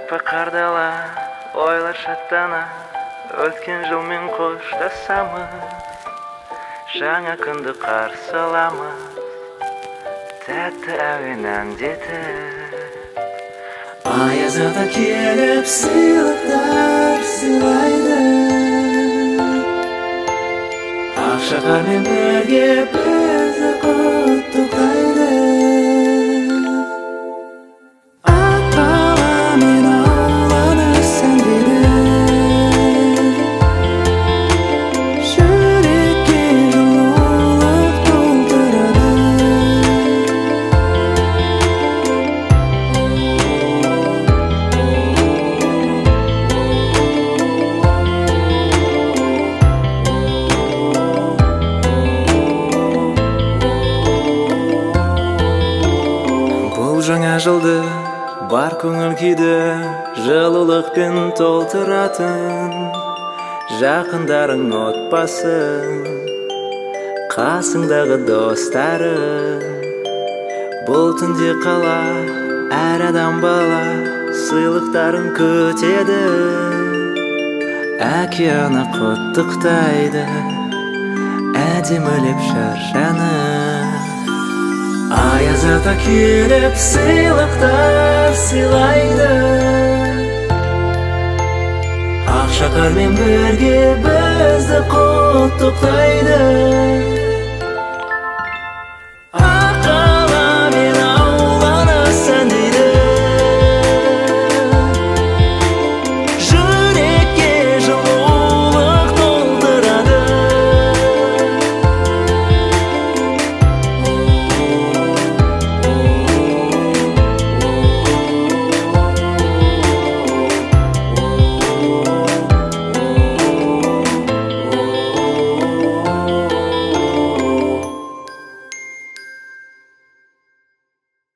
Пақардала ойлар шаттана, өткен жылмен қоштасамыз, жаңа күнді қарсы аламыз, тәтті әуен әндетіп. Аяз ата келіп сыйлықтар сыйлайды, ақшақармен бірге бізді құттықтайды. Жаңа жылды бар көңіл күйді жылулықпен толтыратын, жақындарың отбасың, қасыңдағы достарың. Бұл түнде қала әр адам бала сыйлықтарын күтеді, әке ана құттықтайды әдемілеп шаршанып. Аяз ата келіп сыйлықтар сыйлайды, ақшақармен бірге бізді құттықтайды.